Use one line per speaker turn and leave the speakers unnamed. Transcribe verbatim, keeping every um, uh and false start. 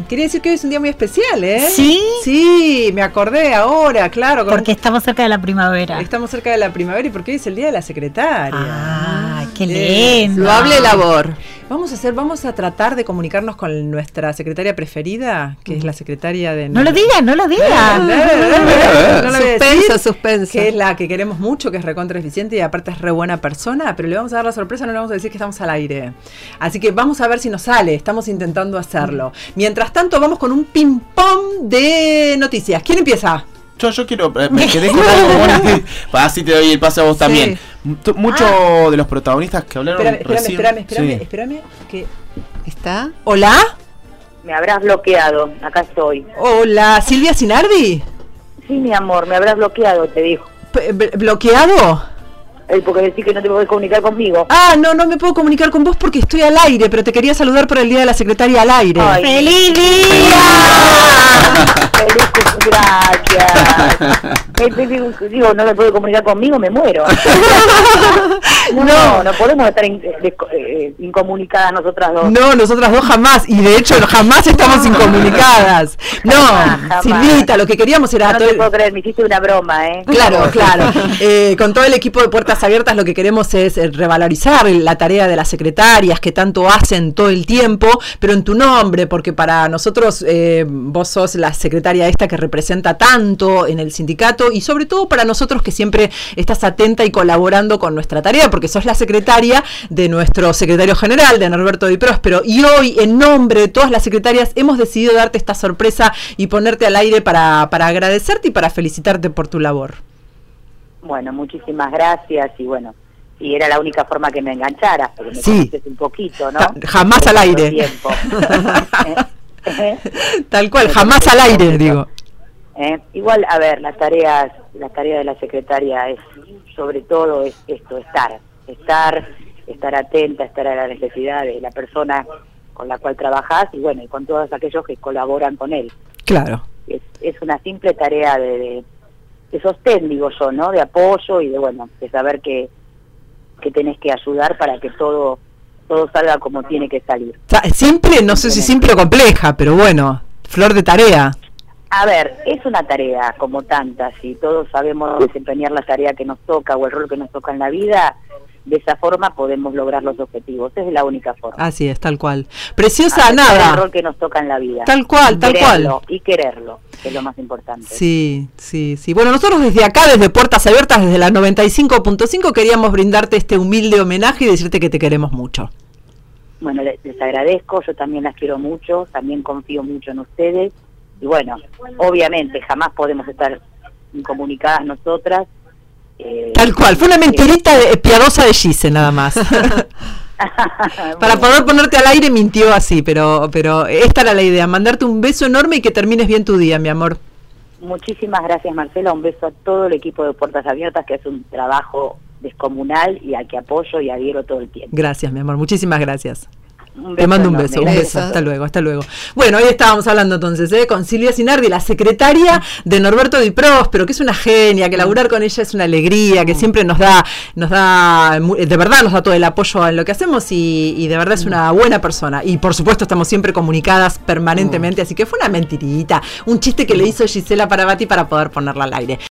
Quería decir que hoy es un día muy especial, ¿eh?
¿Sí?
Sí, me acordé ahora, claro.
Porque estamos cerca de la primavera.
Estamos cerca de la primavera y porque hoy es el día de la secretaria.
Ah, qué
Eh,
lindo.
Loable labor.
Vamos a hacer, vamos a tratar de comunicarnos con nuestra secretaria preferida, que es la secretaria de...
No lo digas, no lo digas.
No lo voy a
Suspenso,
decir,
suspenso.
que es la que queremos mucho, que es recontra eficiente y aparte es re buena persona, pero le vamos a dar la sorpresa, no le vamos a decir que estamos al aire. Así que vamos a ver si nos sale, estamos intentando hacerlo. Mientras tanto, vamos con un ping-pong de noticias. ¿Quién empieza?
Yo, yo quiero, eh, me quedé con algo bueno, así te doy el pase a vos
Sí.
también. Muchos
Ah.
de los protagonistas que hablaron
Espérame, espérame,
recién.
espérame, espérame,
Sí.
espérame, que...
¿Está?
¿Hola?
Me habrás bloqueado, acá estoy.
Hola, Silvia Sinardi.
Sí, mi amor, me habrás bloqueado, te dijo.
P- b- ¿Bloqueado?
Eh, porque decís que no te podés comunicar conmigo.
Ah, no, no me puedo comunicar con vos porque estoy al aire, pero te quería saludar por el Día de la Secretaria al aire.
Ay.
¡Feliz día!
Feliz gracias. Eh, digo, digo, no me puedo comunicar conmigo, me muero. No, no, no podemos estar in- de- eh, incomunicadas nosotras dos.
No, nosotras dos jamás, y de hecho jamás estamos incomunicadas. No,
Jamás.
Silvita, lo que queríamos era...
No
todo
te
el-
puedo creer, me hiciste una broma, ¿eh?
Claro, claro. Eh, con todo el equipo de Puertas Abiertas lo que queremos es eh, revalorizar la tarea de las secretarias que tanto hacen todo el tiempo, pero en tu nombre, porque para nosotros eh, vos sos la secretaria esta que representa tanto en el sindicato y sobre todo para nosotros que siempre estás atenta y colaborando con nuestra tarea, porque sos la secretaria de nuestro secretario general, de Norberto Di Próspero, y hoy en nombre de todas las secretarias hemos decidido darte esta sorpresa y ponerte al aire para, para agradecerte y para felicitarte por tu labor.
Bueno, muchísimas gracias y bueno, y era la única forma que me engancharas, porque me
Sí.
conoces un poquito, ¿no?
Ja- jamás
Por
al
tanto
aire.
tiempo. ¿Eh?
Tal cual, jamás al aire, digo.
¿Eh? Igual, a ver, las tareas, la tarea de la secretaria es, sobre todo, es esto, estar, estar, estar atenta, estar a la necesidad de la persona con la cual trabajás y bueno, y con todos aquellos que colaboran con él.
Claro.
Es, es una simple tarea de, de, de sostén, digo yo, ¿no? De apoyo y de, bueno, de saber que, que tenés que ayudar para que todo, todo salga como tiene que salir.
O sea, simple, no sé si simple o compleja, pero bueno, flor de tarea.
A ver, es una tarea como tantas y todos sabemos desempeñar la tarea que nos toca o el rol que nos toca en la vida, de esa forma podemos lograr los objetivos, esa es la única forma.
Así es, tal cual. Preciosa,
Aceptar el
nada.
rol que nos toca en la vida.
Tal cual,
Y
tal
quererlo,
cual.
Y quererlo, que es lo más importante.
Sí, sí, sí. Bueno, nosotros desde acá, desde Puertas Abiertas, desde la noventa y cinco punto cinco, queríamos brindarte este humilde homenaje y decirte que te queremos mucho.
Bueno, les, les agradezco, yo también las quiero mucho, también confío mucho en ustedes. Y bueno, obviamente jamás podemos estar incomunicadas nosotras. Eh,
Tal cual, fue una mentirita de- piadosa de Gise nada más. Para poder ponerte al aire mintió así, pero, pero esta era la idea, mandarte un beso enorme y que termines bien tu día, mi amor.
Muchísimas gracias, Marcela, un beso a todo el equipo de Puertas Abiertas, que hace un trabajo descomunal y al que apoyo y adhiero todo el tiempo.
Gracias, mi amor, muchísimas gracias.
Un
Te mando un
enorme,
beso, un
gracias.
beso. Hasta luego, hasta luego. Bueno, hoy estábamos hablando entonces ¿eh? con Silvia Sinardi, la secretaria de Norberto Di Próspero, que es una genia, que laburar con ella es una alegría, que siempre nos da, nos da, mu- de verdad nos da todo el apoyo en lo que hacemos y, y de verdad es una buena persona. Y por supuesto estamos siempre comunicadas permanentemente, así que fue una mentirita, un chiste que le hizo Gisela Parabati para poder ponerla al aire.